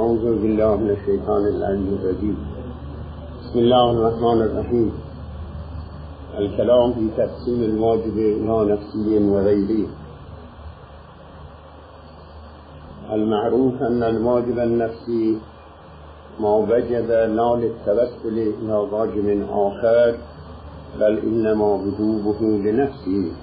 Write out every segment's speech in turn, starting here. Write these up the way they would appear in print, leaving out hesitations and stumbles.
اعوذ بالله من الشیطان اللعین الرجیم. بسم الله الرحمن الرحیم. الكلام في تقسيم الواجب إلى نفسي وغيري. المعروف أن الواجب النفسي ما وجب لا للتوسل إلى واجب آخر بل إنما وجوبه لنفسه،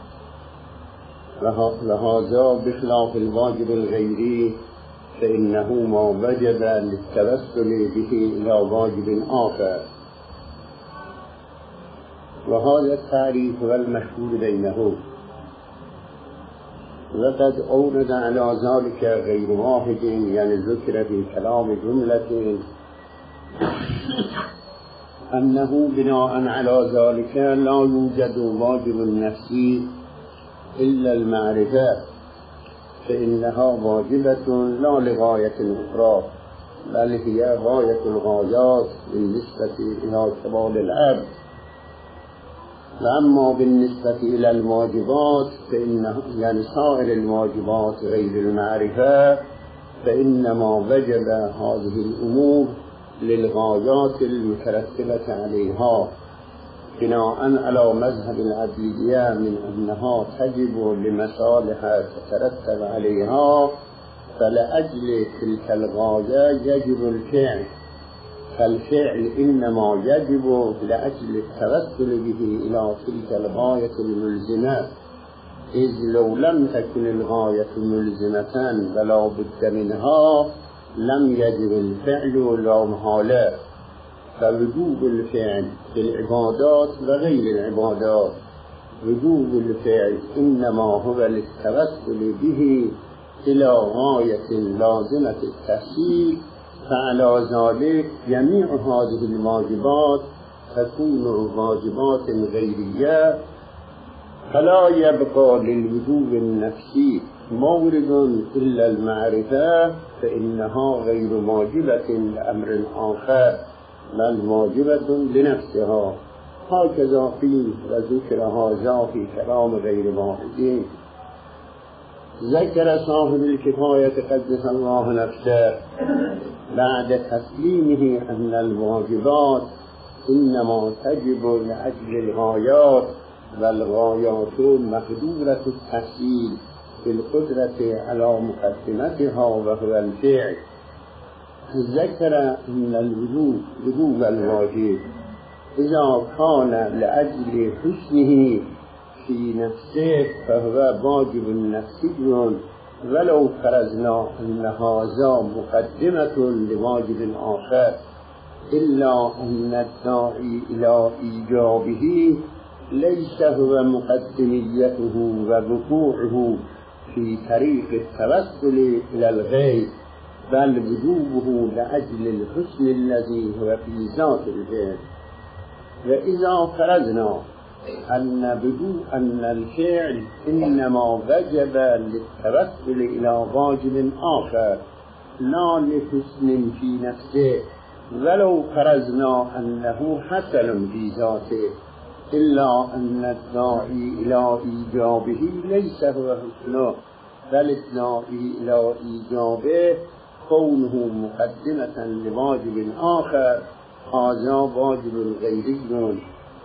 وهذا بخلاف الواجب الغيري فإنه ما وجب للتوسل به إلى واجب آخر، وهذا التعريف هو المشهور بينهم. وقد أورد على ذلك غير واحد، يعني ذكر في كلام جملة أنه بناء على ذلك لا يوجد واجب نفسي إلا المعرفة، فإنها واجبة لا لغاية أخرى بل هي غاية الغايات بالنسبة إلى كمال العبد. وأما بالنسبة إلى الواجبات فإنه يعني سائر الواجبات غير المعرفة فإنما وجب هذه الأمور للغايات المترتبة عليها، بناء على مذهب العدلية من أنها تجب لمصالح تترتب عليها، فلأجل تلك الغاية يجب الفعل، فالفعل إنما يجب لأجل التوسل به إلى تلك الغاية الملزمة، إذ لو لم تكن الغاية ملزمة ولا بد منها لم يجب الفعل لا محالة. فوجوب الفعل في العبادات وغير العبادات، وجوب الفعل إنما هو للتوسل به إلى غاية لازمة التحصيل، فعلى ذلك جميع هذه الواجبات تكون واجبات غيرية، فلا يبقى للوجوب النفسي مورد إلا المعرفة، فإنها غير واجبة لأمر آخر بل واجبة لنفسها. هكذا قيل وذكر هذا في كلام غير واحد. ذكر صاحب الكفاية قدس الله نفسه بعد تسليمه أن الواجبات إنما تجب لأجل الغايات، والغايات مقدورة التحصيل بالقدرة على مقدمتها وهو الفعل. ذكر أن الوجوب الواجب إذا كان لأجل حسنه في نفسه فهو واجب نفسي، ولو فرضنا أن هذا مقدمة لواجب آخر، إلا أن الداعي إلى إيجابه ليس هو مقدميته ووقوعه في طريق التوسل إلى الغير، بل وجوبه لأجل الحسن الذي هو في ذات الفعل. وإذا فرضنا أن الفعل إنما وجب للتوسل إلى واجب آخر لا لحسن في نفسه، ولو فرضنا أنه حسن في ذاته، إلا أن الداعي إلى إيجابه ليس هو حسنه، بل الداعي إلى إيجابه كونه مقدمة لواجب آخر، هذا واجب غيري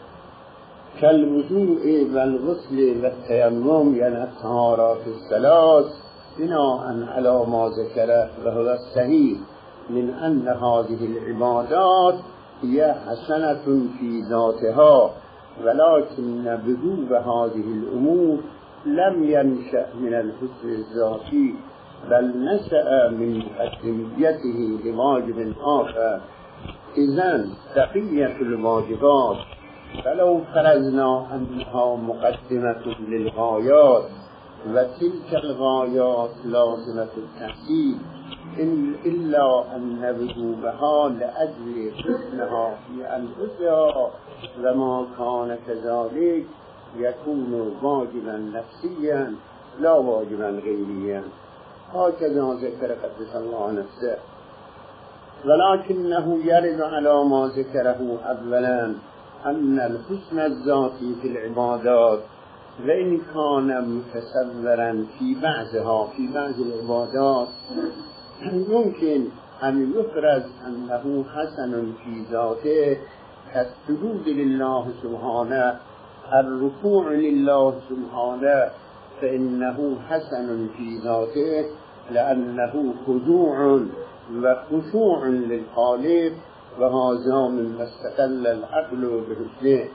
كالوضوء والغسل والتيمم، يعني الطهارات الثلاث، بناء على ما ذكره وهو الصحيح من أن هذه العبادات هي حسنة في ذاتها، ولكن وجوب هذه الأمور لم ينشأ من الحسن الذاتي بل نشأ من مقدميته لواجب آخر. إذن بقية الواجبات فلو فرضنا أنها مقدمة للغايات وتلك الغايات لازمة التحصيل، إلا أن وجوبها لأجل حسنها في أنفسها، وما كان كذلك يكون واجبا نفسيا لا واجبا غيريا. هكذا ذكر قدس الله نفسه. ولكنه يرد على ما ذكره أولا أن الحسن الذاتي في العبادات وإن كان متصورا في بعضها في بعض العبادات يمكن أن يفرز أنه حسن في ذاته كالسجود لله سبحانه، الركوع لله سبحانه، فإنه حسن في ذاته لأنه خضوع وخشوع للخالق، وهذا من استقل العقل بحسنه.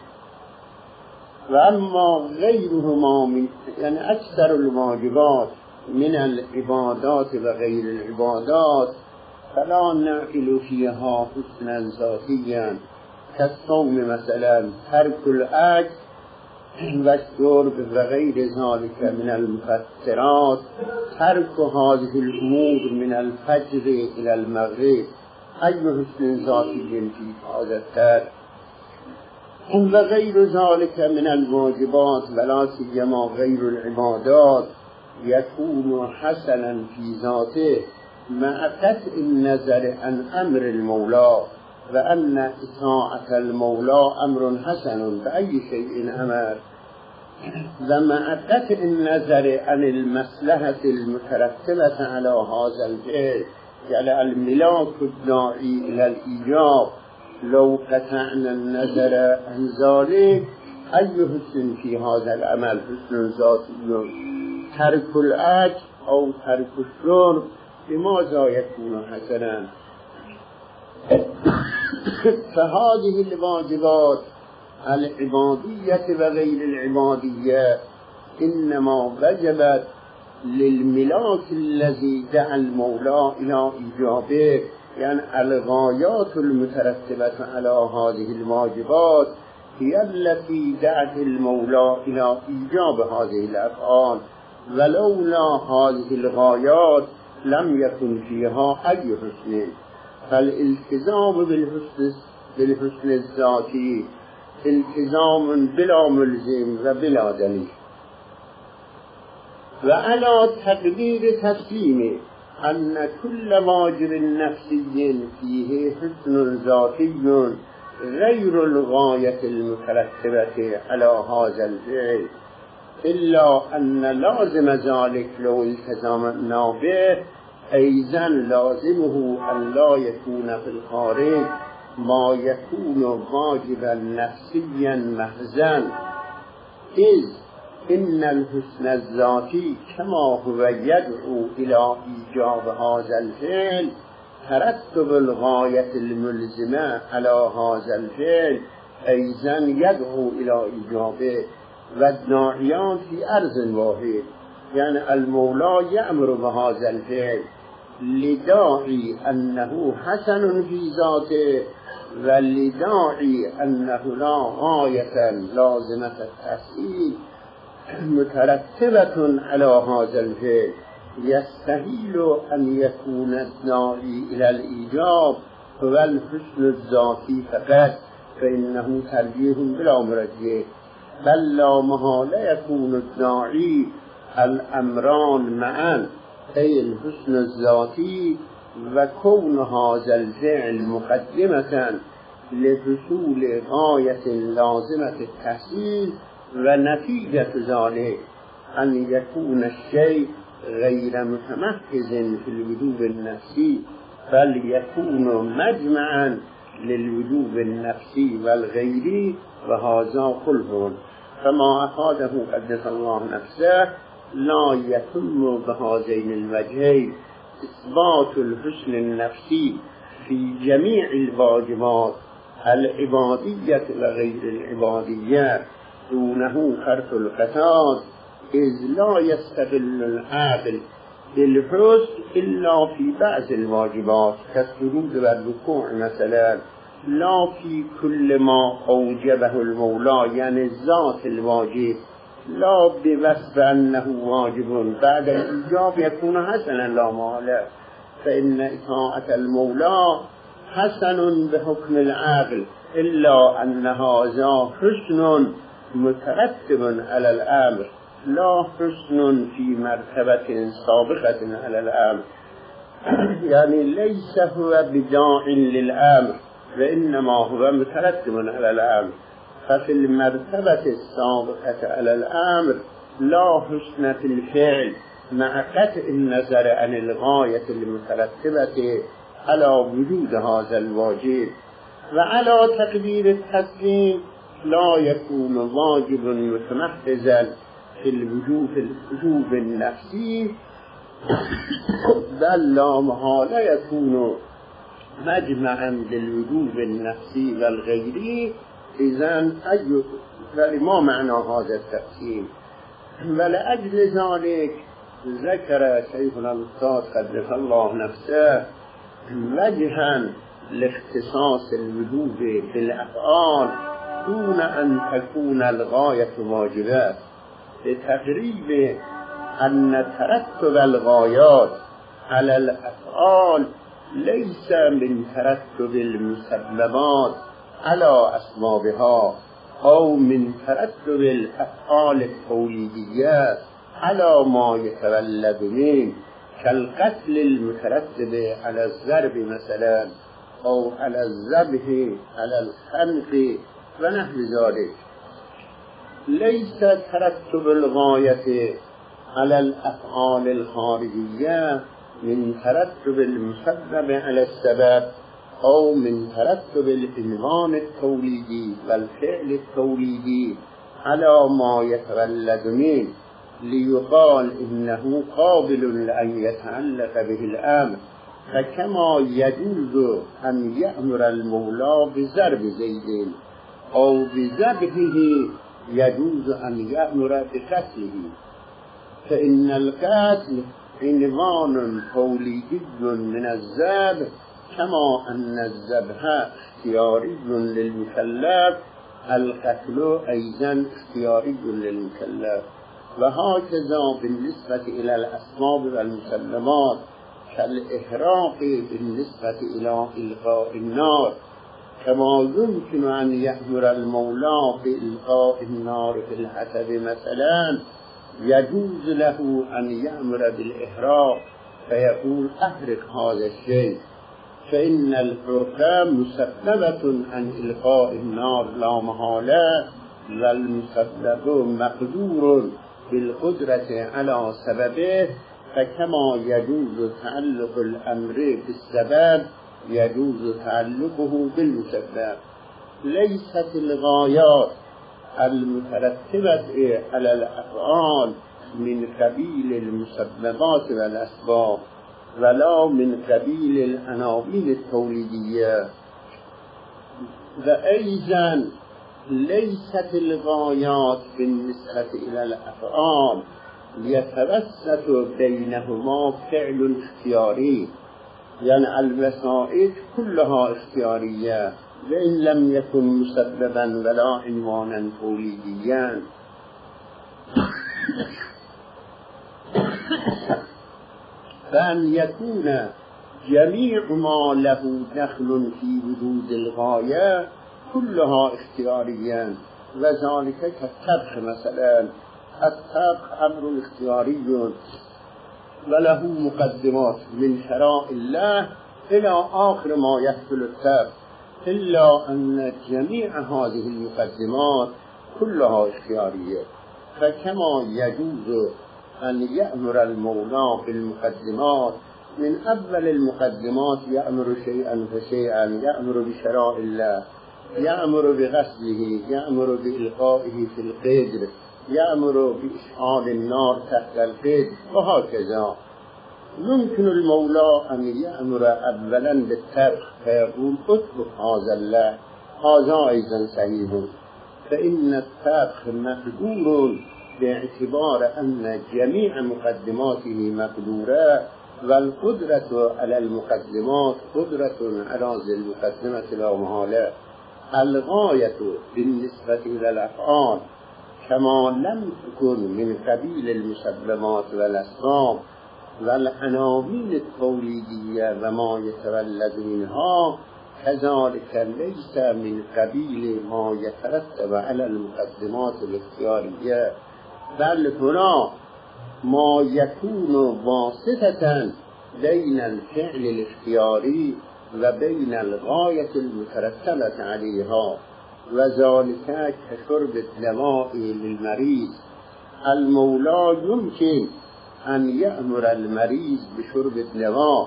وأما غيرهما من يعني أكثر الواجبات من العبادات وغير العبادات فلا نعقل فيها حسنا ذاتيا، كالصوم مثلا، ترك الأكل والشرب وغير ذلك من المفطرات، ترك هذه الأمور من الفجر إلى المغرب، أي حسن ذاتي في هذا الترك. وغير ذلك من الواجبات ولا سيما غير العبادات يكون حسنا في ذاته مع قطع النظر عن أمر المولى، وأن إطاعة المولى أمر حسن بأي شيء أمر، ومع قطع النظر عن المصلحة المترتبة على هذا الفعل، يعني الملاك الداعي إلى الإيجاب لو قطعنا النظر عن ذلك أي حسن في هذا العمل حسن ذاتي. ترك الأكل أو ترك الشرب لماذا يكون حسنا؟ فهذه الواجبات العبادية وغير العبادية إنما وجبت للملاك الذي دعا المولى إلى إيجابه، يعني الغايات المترتبة على هذه الواجبات هي التي دعت المولى إلى إيجاب هذه الأفعال، ولولا هذه الغايات لم يكن فيها أي حسن. فالالتزام بالحسن الذاتي التزام بلا ملزم وبلا دليل. وعلى تقدير تسليم أن كل واجب نفسي فيه حسن ذاتي غير الغاية المترتبة على هذا الفعل، إلا أن لازم ذلك لو التزمنا به أيضا لازمه أن لا يكون في الخارج ما يكون واجبا نفسيا محضا، إذ إن الحسن الذاتي كما هو يدعو إلى إيجاب هذا الفعل ترتب الغاية الملزمة على هذا الفعل أيضا يدعو إلى إيجابه، والداعيان في أرض واحد، يعني المولى يأمر بهذا الفعل لداعي أنه حسن في ذاته، ولداعي أنه لا غاية لازمة التحصيل مترتبة على هذا الفعل. يستحيل أن يكون الداعي إلى الإيجاب هو الحسن الذاتي فقط، فإنه ترجيح بلا مرجح، بل لا محالة يكون الداعي الأمران معا، أي الحسن الذاتي وكون هذا الفعل مقدمة لحصول غاية لازمة التحصيل، ونتيجة ذلك أن يكون الشيء غير متمحض في الوجوب النفسي، بل يكون مجمعا للوجوب النفسي والغيري، وهذا خلف فما أفاده قدس الله نفسه لا يتم بهذين الوجهين إثبات الحسن النفسي في جميع الواجبات العبادية وغير العبادية دونه فرط القتال، إذ لا يستغل العقل بالحسن إلا في بعض الواجبات كالسجود والركوع مثلا، لا في كل ما أوجبه المولى، يعني الذات الواجب، لا بوصف أنه واجب بعد الإيجاب يكون حسنا لا محالة، فإن إطاعة المولى حسن بحكم العقل، إلا أن هذا حسن مترتب على الأمر، لا حسن في مرتبة سابقة على الأمر، يعني ليس هو بداع للأمر وإنما هو مترتب على الأمر. ففي المرتبة السابقة على الأمر لا حسن في الفعل مع قطع النظر عن الغاية المترتبة على وجود هذا الواجب وعلى تقدير التسليم لا يكون واجب متمحضا في الوجوب النفسي بل لا محالة يكون مجمعا للوجوب النفسي والغيري. إذن ما معنى هذا التقسيم؟ ولأجل ذلك ذكر شيخنا الأستاذ قدس الله نفسه وجها لاختصاص الوجوب بالأفعال دون أن تكون الغاية واجبات، لتقريب أن ترتب الغايات على الأفعال ليس من ترتب المسببات على أسبابها أو من ترتب الأفعال التوليدية على ما يتولد منه، كالقتل المترتب على الضرب مثلا أو على الذبح على الخنق ونحو ذلك. ليس ترتب الغاية على الأفعال الخارجية من ترتب المسبب على السبب أو من ترتب العنوان التوليدي والفعل التوليدي على ما يتولد منه، ليقال إنه قابل لأن يتعلق به الأمر، فكما يجوز أن يأمر المولى بضرب زيد أو بذبحه يجوز أن يأمر بقتله، فإن القتل عنوان توليدي من الذبح كما أن الذبح اختياري للمكلف، القتل أيضا اختياري للمكلف. وهكذا بالنسبة إلى الأسباب والمسلمات كالإحراق بالنسبة إلى إلقاء النار، كما يمكن أن يأمر المولى بإلقاء النار في الحطب مثلا يجوز له أن يأمر بالإحراق فيقول أحرق هذا الشيء، فإن الحرقة مسببة عن إلقاء النار لا محالة، والمسبب مقدور بالقدرة على سببه، فكما يجوز تعلق الأمر بالسبب يجوز تعلقه بالمسبب. ليست الغايات المترتبة على الأفعال من قبيل المسببات والأسباب ولا من قبيل العناوين التوليدية، وأيضا ليست الغايات بالنسبة إلى الأفعال يتوسط بينهما فعل اختياري، يعني الوسائط كلها اختيارية وإن لم يكن مسببا ولا عنوانا توليديا. فأن يكون جميع ما له دخل في وجود الغاية كلها اختياريا، وذلك كالطبخ مثلا، الطبخ أمر اختياري وله مقدمات من شرائع الله إلى آخر ما يحصل الطبخ، إلا أن جميع هذه المقدمات كلها اختيارية، فكما يجوز أن يأمر المولى بالمقدمات من أول المقدمات يأمر شيئا فشيئا، يأمر بشرائع الله، يأمر بغسله، يأمر بإلقائه في القدر، يأمر بإشعال النار تحت القدر، وهكذا. يمكن المولى أن يأمر أولا بالطبخ فيقول اطبخ هذا الله، هذا أيضا صحيح، فإن الطبخ مقدور باعتبار أن جميع مقدماته مقدورة، والقدرة على المقدمات قدرة على ذي المقدمة لا محالة. الغاية بالنسبة إلى الأفعال كما لم تكن من قبيل المسببات والأسباب والعناوين التوليدية وما يتولد منها، كذلك ليس من قبيل ما يترتب على المقدمات الاختيارية، بل هنا ما يكون واسطة بين الفعل الاختياري وبين الغاية المترتبة عليها، وذلك كشرب الدواء للمريض. المولى يمكن أن يأمر المريض بشرب الدواء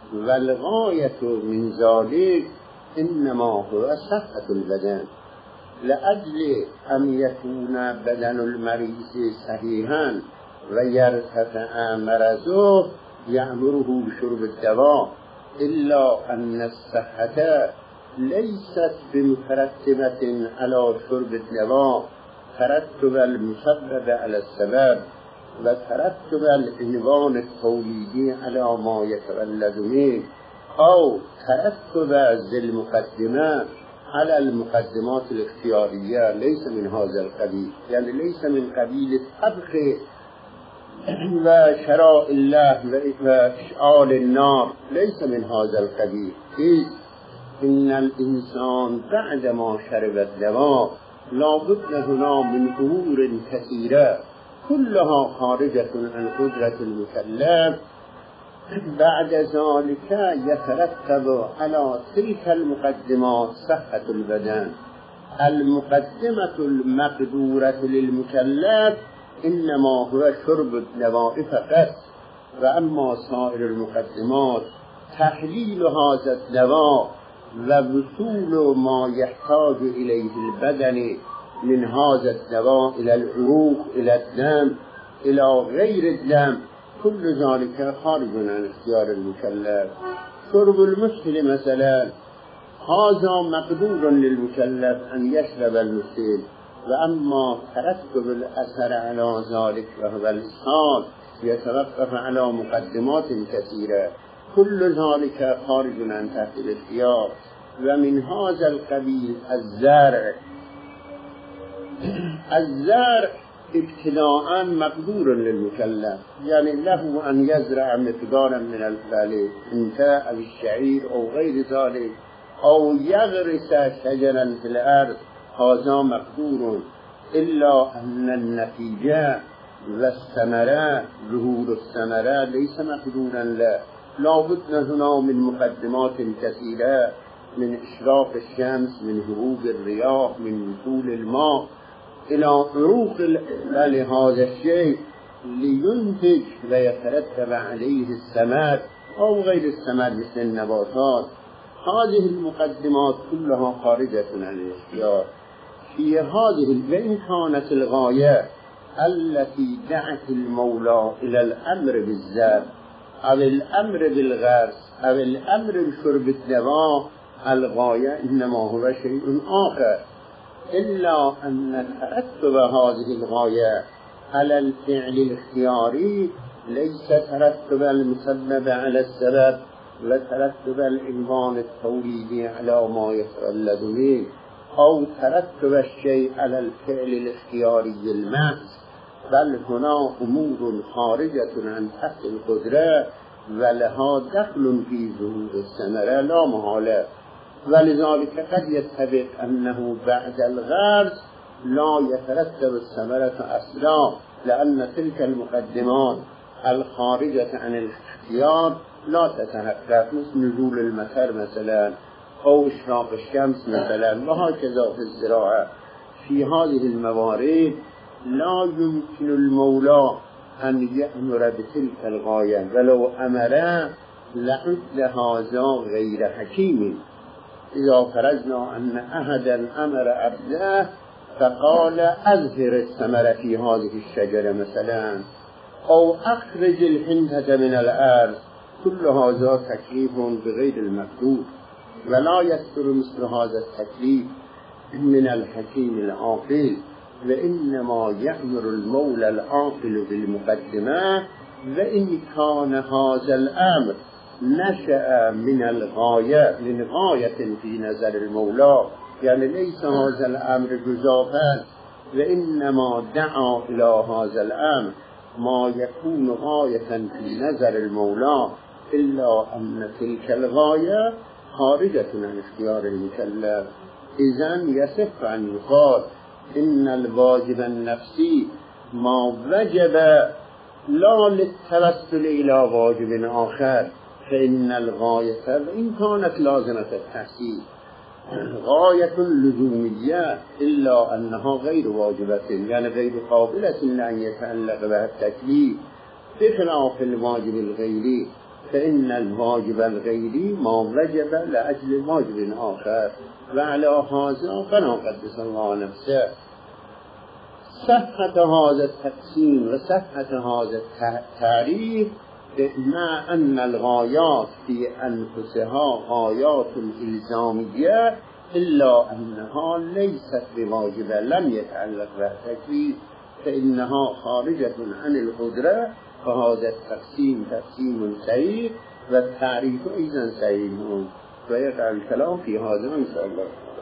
والغایة من ذلك انما هو صحة البدن لأجل ان يكون بدن المريض صحيحا ويرتفع مرضه يأمره بشرب الدواء، إلا أن الصحة ليست بمترتبة على شرب الدواء ترتب المسبب على السبب وترتب العنوان التوليدي على ما يتولد منه، أو ترتب ذي المقدمات على المقدمات الاختيارية. ليس من هذا القبيل، يعني ليس من قبيل الطبخ وشراء الله وإشعال النار، ليس من هذا القبيل. إن الإنسان بعدما شرب الدواء لابد هنا من أمور كثيرة كلها خارجة عن قدرة المكلف. بعد ذلك يترتب على تلك المقدمات صحة البدن. المقدمة المقدورة للمكلف إنما هو شرب الدواء فقط، وأما سائر المقدمات تحليل هذا الدواء ووصول ما يحتاج إليه البدن من هذا الدواء إلى العروق، إلى الدم، إلى غير الدم، كل ذلك خارج عن اختيار المكلف. شرب المسهل مثلا هذا مقدور للمكلف أن يشرب المسهل، وأما ترتب الأثر على ذلك وهو الإسهال يتوقف على مقدمات كثيرة، كل ذلك خارج عن تحت الاختيار. ومن هذا القبيل الزرع ابتداء مقدور للمكلف، يعني له أن يزرع مقدارا من الإنتاء أو الشعير أو غير ذلك، أو يغرس شجرا في الأرض، هذا مقدور. إلا أن النتيجة والثمرة ظهور الثمرة ليس مقدورا له، لابد هنا من مقدمات كثيرة، من إشراق الشمس، من هبوب الرياح، من نزول الماء إلى عروق لهذا الشيء لينتج ويترتب عليه الثمر أو غير الثمر مثل النباتات. هذه المقدمات كلها خارجة عن الاختيار. في هذه وإن كانت الغاية التي دعت المولى إلى الأمر بالزرع أو الأمر بالغرس أو الأمر بشرب الدواء، الغاية إنما هو شيء آخر، إلا أن ترتب هذه الغاية على الفعل الاختياري ليس ترتب المسبب على السبب وترتب العنوان التوليدي على ما يتولد منه، أو ترتب الشيء على الفعل الاختياري المحض، بل هنا أمور خارجة عن تحت القدرة ولها دخل في ظهور الثمرة لا محالة. ولذلك قد يتفق أنه بعد الغرس لا يترتب الثمرة أصلا، لأن تلك المقدمات الخارجة عن الاختيار لا تتحقق، مثل نزول المطر مثلا أو إشراق الشمس مثلا، وهكذا في الزراعة. في هذه الموارد لا يمكن المولى أن يأمر بتلك الغاية، ولو أمر لعد هذا غير حكيم. إذا فرضنا أن أحدا أمر عبده فقال أظهر الثمرة في هذه الشجرة مثلا، أو أخرج الحنطة من الأرض، كل هذا تكليف بغير المقدور، ولا يصدر مثل هذا التكليف من الحكيم العاقل، وإنما يأمر المولى العاقل بالمقدمات. وإن كان هذا الأمر نشأ من الغاية، من غاية في نظر المولى، يعني ليس هذا الأمر جزافا، وإنما دعا إلى هذا الأمر ما يكون غاية في نظر المولى، إلا أن تلك الغاية خارجة عن اختيار المكلف. إذن يصح أن يقال إن الواجب النفسي ما وجب لا للتوسل إلى واجب آخر، فإن الغاية وإن كانت لازمة التحصيل غاية لزومية إلا أنها غير واجبة، يعني غير قابلة لأن يتعلق بها التكليف، بخلاف الواجب الغيري فإن الواجب الغيري ما وجب لأجل واجب آخر وعلى هذا فلا قدس الله نفسه. صحة هذا التقسيم وصحة هذا التعريف مع أن الغايات في أنفسها غايات إلزامية إلا أنها ليست بواجبة لم يتعلق بها تكليف فإنها خارجة عن القدرة. فهذا التقسيم تقسيم صحيح والتعريف أيضا صحيح ويقع الكلام في هذا إن شاء الله.